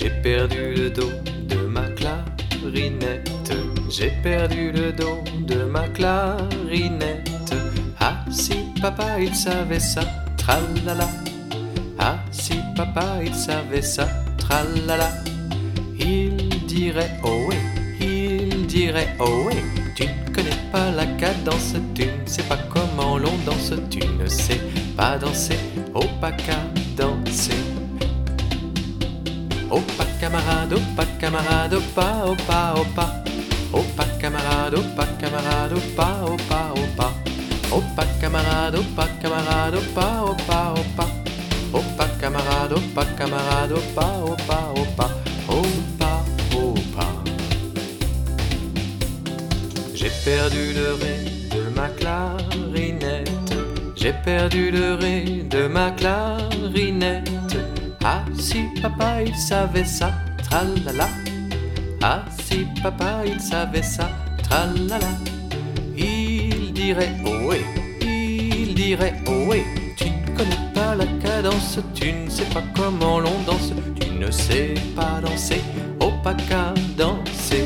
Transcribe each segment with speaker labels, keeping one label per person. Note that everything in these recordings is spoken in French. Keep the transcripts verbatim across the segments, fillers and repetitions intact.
Speaker 1: J'ai perdu le dos de ma clarinette. J'ai perdu le dos de ma clarinette. Ah si papa il savait ça, tralala. Ah si papa il savait ça, tralala. Il dirait oh oui, il dirait oh oui. Tu ne connais pas la cadence, tu ne sais pas comment l'on danse. Tu ne sais pas danser, oh pas qu'à danser. Oh pas camarade, oh pas camarade, oh pas, oh pas, oh pas. Oh pas camarade, oh pas camarade, oh pas, oh pas, oh pas. Oh pas camarade, oh pas camarade, oh pas, oh pas, oh pas. Oh pas camarade, oh pas camarade, oh pas, oh pas, oh pas. Oh pas, oh pas. J'ai perdu le ré de ma clarinette. J'ai perdu le ré de ma clarinette. Ah si papa il savait ça, tralala. Ah si papa il savait ça, tralala. Il dirait oh oui, il dirait oh oui. Tu ne connais pas la cadence, tu ne sais pas comment l'on danse. Tu ne sais pas danser, oh pas qu'à danser.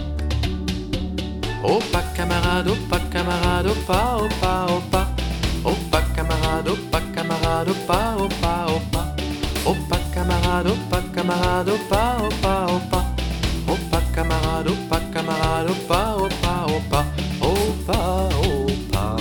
Speaker 1: Oh pas camarade, oh pas camarade, oh pas, oh pas, oh pas. Oh pas camarade, oh pas camarade, oh pas, oh pas, oh pas. Oh pas camarade, oh pas camarade, oh pas, oh pas, oh pas. Oh pas camarade, oh pas camarade, oh pas, oh pas, oh pas. Oh pas, oh pas.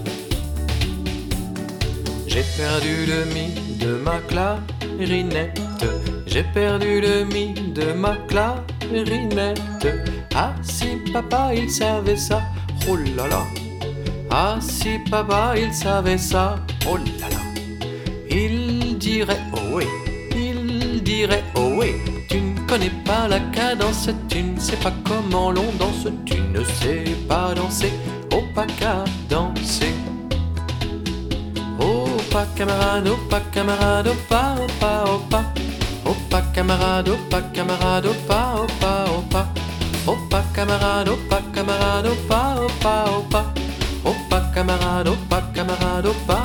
Speaker 1: J'ai perdu le mi de ma clarinette. J'ai perdu le mi de ma clarinette. Ah si papa il savait ça, oh là là. Ah si papa il savait ça, oh là là. Il dirait oh oui, il dirait oh oui. Tu ne connais pas la cadence, tu ne sais pas comment l'on danse. Tu ne sais pas danser, oh pas qu'à danser. Oh pas camarade, oh pas camarade, oh pas, oh pas, oh pas. Oh pas camarade, oh pas camarade, oh pas, oh pas, oh pas. Oh pas camarade, oh pas camarade, oh pas, oh pas, oh pas. Oh pas camarade, oh pas camarade, oh pas.